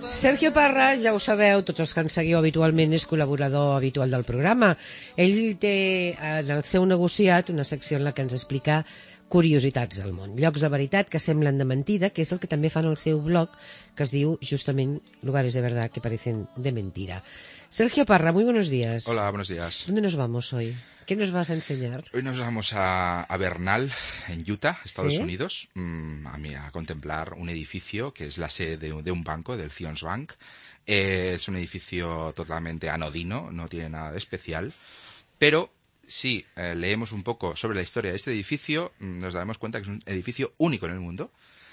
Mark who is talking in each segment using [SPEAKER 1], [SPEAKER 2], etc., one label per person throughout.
[SPEAKER 1] Sergio Parra, ja ho sabeu, tots els que ens seguiu habitualment, és col·laborador habitual del programa. Ell té en el seu negociat una secció en la que ens explica curiositats del món, llocs de veritat que semblen de mentida, que és el que també fan el seu blog, que es diu justament Lugares de verdad que parecen de mentira. Sergio Parra, muy buenos días.
[SPEAKER 2] Hola, buenos días.
[SPEAKER 1] ¿Dónde nos vamos hoy? ¿Qué nos vas a enseñar?
[SPEAKER 2] Hoy nos vamos a Bernal, en Utah, Estados
[SPEAKER 1] ¿Sí?
[SPEAKER 2] Unidos, a contemplar un edificio que es la sede de un banco, del Zions Bank. Es un edificio totalmente anodino, no tiene nada de especial, pero si leemos un poco sobre la historia de este edificio, nos daremos cuenta que es un edificio único en el mundo,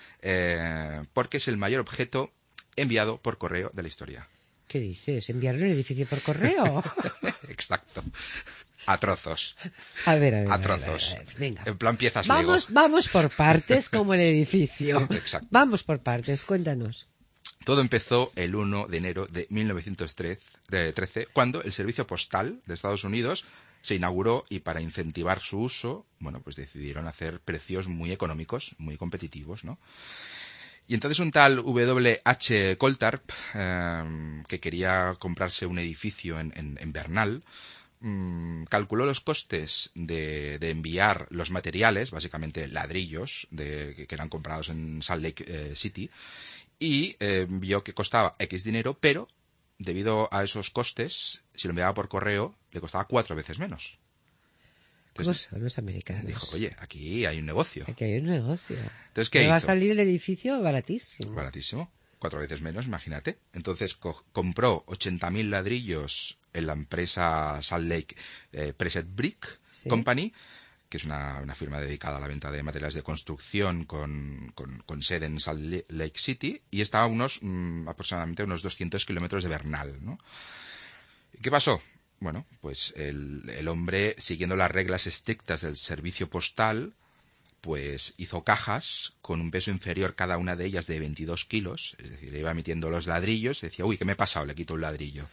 [SPEAKER 2] porque es el mayor objeto enviado por correo de la historia.
[SPEAKER 1] ¿Qué dices? ¿Enviaron el edificio por correo?
[SPEAKER 2] Exacto. A trozos.
[SPEAKER 1] A ver.
[SPEAKER 2] A trozos.
[SPEAKER 1] A ver, venga.
[SPEAKER 2] En plan piezas Lego.
[SPEAKER 1] Vamos por partes, como el edificio.
[SPEAKER 2] Exacto.
[SPEAKER 1] Vamos por partes, cuéntanos.
[SPEAKER 2] Todo empezó el 1 de enero de 1913, cuando el servicio postal de Estados Unidos se inauguró y para incentivar su uso, bueno, pues decidieron hacer precios muy económicos, muy competitivos, ¿no? Y entonces un tal W.H. Coltarp, que quería comprarse un edificio en Bernal, calculó los costes de enviar los materiales, básicamente ladrillos que eran comprados en Salt Lake City, y vio que costaba X dinero, pero debido a esos costes, si lo enviaba por correo, le costaba 4 veces menos.
[SPEAKER 1] Entonces, ¿cómo son los americanos?
[SPEAKER 2] Dijo, oye, aquí hay un negocio.
[SPEAKER 1] Aquí hay un negocio.
[SPEAKER 2] Entonces, ¿qué
[SPEAKER 1] Me
[SPEAKER 2] hizo?
[SPEAKER 1] va a salir el edificio baratísimo.
[SPEAKER 2] Baratísimo. 4 veces menos, imagínate. Entonces compró 80.000 ladrillos en la empresa Salt Lake Preset Brick Company, que es una firma dedicada a la venta de materiales de construcción con sede en Salt Lake City, y estaba a aproximadamente unos 200 kilómetros de Bernal, ¿no? ¿Qué pasó? Bueno, pues el hombre, siguiendo las reglas estrictas del servicio postal, pues hizo cajas con un peso inferior cada una de ellas de 22 kilos, es decir, iba metiendo los ladrillos y decía, uy, ¿qué me he pasado? Le quito un ladrillo.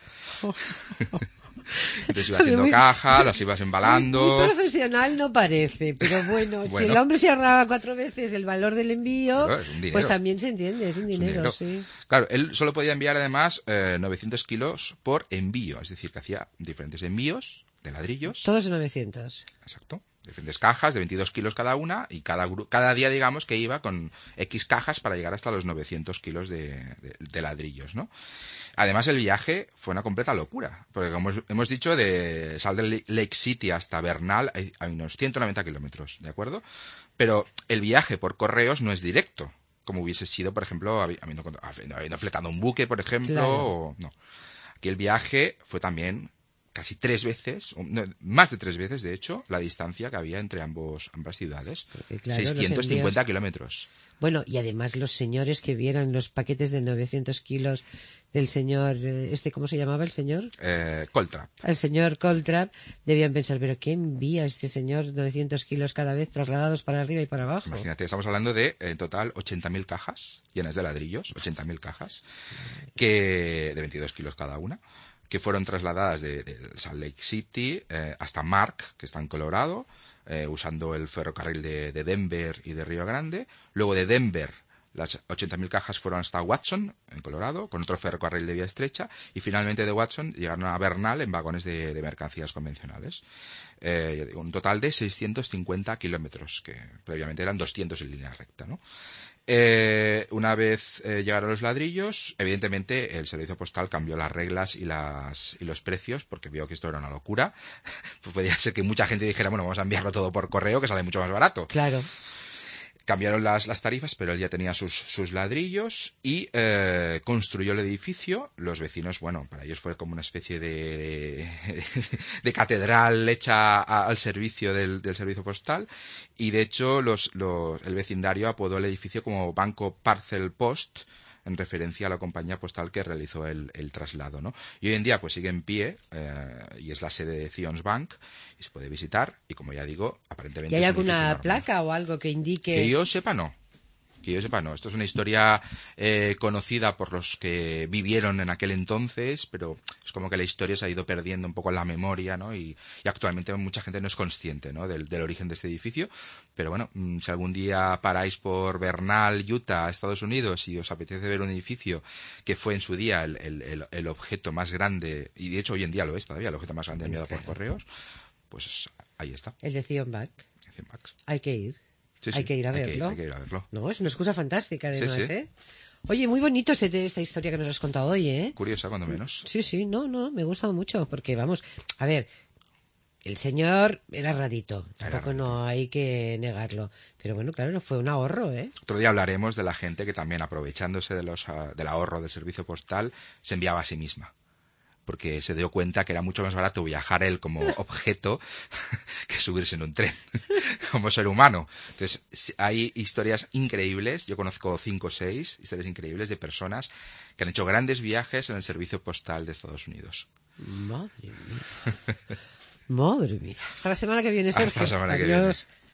[SPEAKER 2] Entonces iba haciendo caja, las ibas embalando.
[SPEAKER 1] Muy profesional no parece, pero bueno, si el hombre se ahorraba 4 veces el valor del envío,
[SPEAKER 2] claro, es un dinero.
[SPEAKER 1] Pues también se entiende, es un dinero, sí.
[SPEAKER 2] Claro, él solo podía enviar además 900 kilos por envío, es decir, que hacía diferentes envíos de ladrillos.
[SPEAKER 1] Todos de 900.
[SPEAKER 2] Exacto. Diferentes cajas de 22 kilos cada una, y cada día, digamos, que iba con X cajas para llegar hasta los 900 kilos de ladrillos, ¿no? Además, el viaje fue una completa locura, porque como hemos dicho, de Salt Lake City hasta Bernal hay unos 190 kilómetros, ¿de acuerdo? Pero el viaje por correos no es directo, como hubiese sido, por ejemplo, habiendo fletado un buque, por ejemplo,
[SPEAKER 1] claro.
[SPEAKER 2] no. Aquí el viaje fue también casi 3 veces, más de 3 veces, de hecho, la distancia que había entre ambas ciudades. Claro, 650 kilómetros.
[SPEAKER 1] Bueno, y además los señores que vieran los paquetes de 900 kilos del señor, ¿cómo se llamaba el señor?
[SPEAKER 2] Coltrap.
[SPEAKER 1] El señor Coltrap, debían pensar, ¿pero qué envía este señor 900 kilos cada vez trasladados para arriba y para abajo?
[SPEAKER 2] Imagínate, estamos hablando de, en total, 80.000 cajas llenas de ladrillos, 80.000 cajas, de 22 kilos cada una, que fueron trasladadas de Salt Lake City hasta Mark, que está en Colorado, usando el ferrocarril de Denver y de Río Grande. Luego de Denver, las 80.000 cajas fueron hasta Watson, en Colorado, con otro ferrocarril de vía estrecha, y finalmente de Watson llegaron a Bernal en vagones de mercancías convencionales. Un total de 650 kilómetros, que previamente eran 200 en línea recta, ¿no? Una vez llegaron los ladrillos, evidentemente el servicio postal cambió las reglas y los precios, porque vio que esto era una locura. Pues podría ser que mucha gente dijera, bueno, vamos a enviarlo todo por correo, que sale mucho más barato.
[SPEAKER 1] Claro.
[SPEAKER 2] Cambiaron las tarifas, pero él ya tenía sus ladrillos y construyó el edificio. Los vecinos, bueno, para ellos fue como una especie de catedral hecha al servicio del servicio postal, y de hecho el vecindario apodó el edificio como Banco Parcel Post, en referencia a la compañía postal que realizó el traslado, ¿no? Y hoy en día pues sigue en pie, y es la sede de Zions Bank, y se puede visitar, y como ya digo, aparentemente
[SPEAKER 1] ¿Y hay
[SPEAKER 2] es un edificio
[SPEAKER 1] alguna
[SPEAKER 2] enorme.
[SPEAKER 1] placa o algo que indique?
[SPEAKER 2] Que yo sepa, no. Que yo sepa, no. Esto es una historia conocida por los que vivieron en aquel entonces, pero es como que la historia se ha ido perdiendo un poco en la memoria, ¿no? Y actualmente mucha gente no es consciente, ¿no? Del origen de este edificio. Pero bueno, si algún día paráis por Bernal, Utah, Estados Unidos, y os apetece ver un edificio que fue en su día el objeto más grande, y de hecho hoy en día lo es todavía, el objeto más grande enviado por correos, pues ahí está.
[SPEAKER 1] El de Zion Bank. Hay que ir.
[SPEAKER 2] Sí,
[SPEAKER 1] hay que ir a verlo.
[SPEAKER 2] Hay que ir a verlo.
[SPEAKER 1] No, es una excusa fantástica, además,
[SPEAKER 2] Sí, sí.
[SPEAKER 1] ¿eh? Oye, muy bonito esta historia que nos has contado hoy, ¿eh?
[SPEAKER 2] Curiosa, cuando menos.
[SPEAKER 1] Sí, no, me ha gustado mucho, porque vamos, a ver, el señor era rarito, tampoco no hay que negarlo, pero bueno, claro, fue un ahorro, ¿eh?
[SPEAKER 2] Otro día hablaremos de la gente que también, aprovechándose del ahorro del servicio postal, se enviaba a sí misma. Porque se dio cuenta que era mucho más barato viajar él como objeto que subirse en un tren, como ser humano. Entonces, hay historias increíbles, yo conozco 5 o 6 historias increíbles de personas que han hecho grandes viajes en el servicio postal de Estados Unidos.
[SPEAKER 1] Madre mía. Madre mía. Hasta la semana que viene, Sergio.
[SPEAKER 2] Hasta la semana que
[SPEAKER 1] Adiós.
[SPEAKER 2] viene.